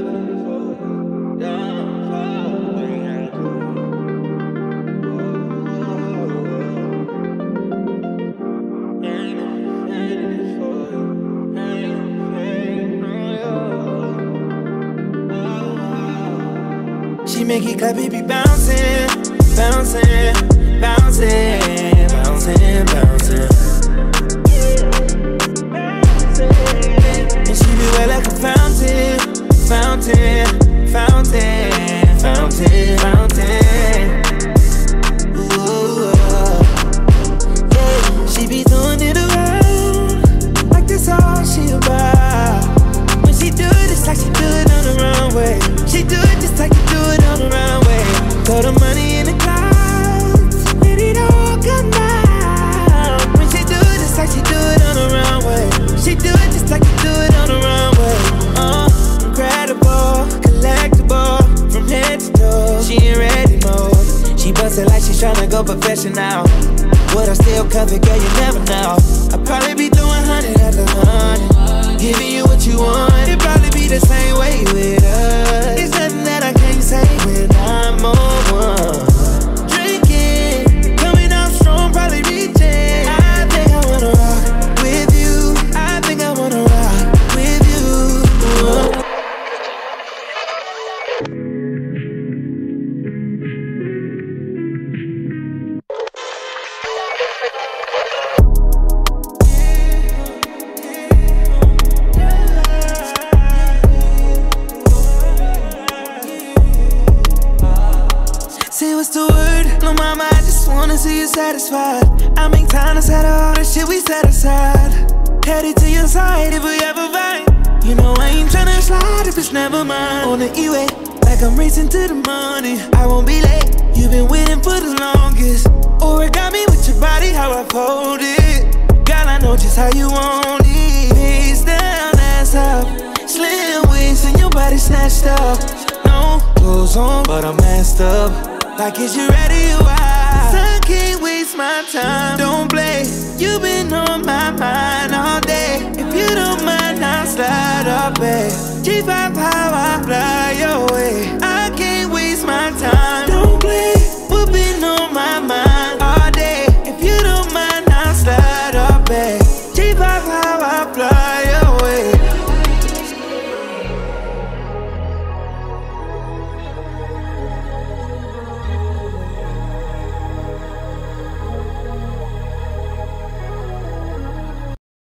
She make it clap, it be bouncing, bouncing, bouncing, bouncing, bouncing. And she be wet like a fountain, fountain, fountain, fountain, fountain. Ooh, yeah. She be throwing it around like that's all she about. When she do it, it's like she do it on the runway. She do it just like you do it on the runway. Throw the money in the clouds, let it all come down. When she do it, it's like she do it on the runway. She do it just like you do it on the runway. Incredible, collectible, from head to toe. She ain't ready mode. She bust it like she's tryna go professional. Would I still cover, girl, you never know. I'd probably be doing 100 after 100, giving you what you want. It'd probably be the same way with us. It's nothing that I can't say when I'm on one. Drinking, coming out strong, probably reaching. I think I wanna rock with you. I think I wanna rock with you. Say what's the word? No mama, I just wanna see you satisfied. I make time to settle all the shit we set aside. Headed to your side if we ever fight. You know I ain't tryna slide if it's never mine. On the E-way, like I'm racing to the morning. I won't be late, you've been waiting for the longest. Origami with your body, how I fold it. Girl, I know just how you want it. Face down, ass up, slim waist and your body snatched up. No clothes on, but I'm messed up. Like, is you ready or why? I can't waste my time, don't play. You've been on my mind all day. If you don't mind, I'll slide up, babe. G5, how I fly your way. I can't waste my time, don't play. You've been on my mind all day. If you don't mind, I'll slide up, babe. G5, how I fly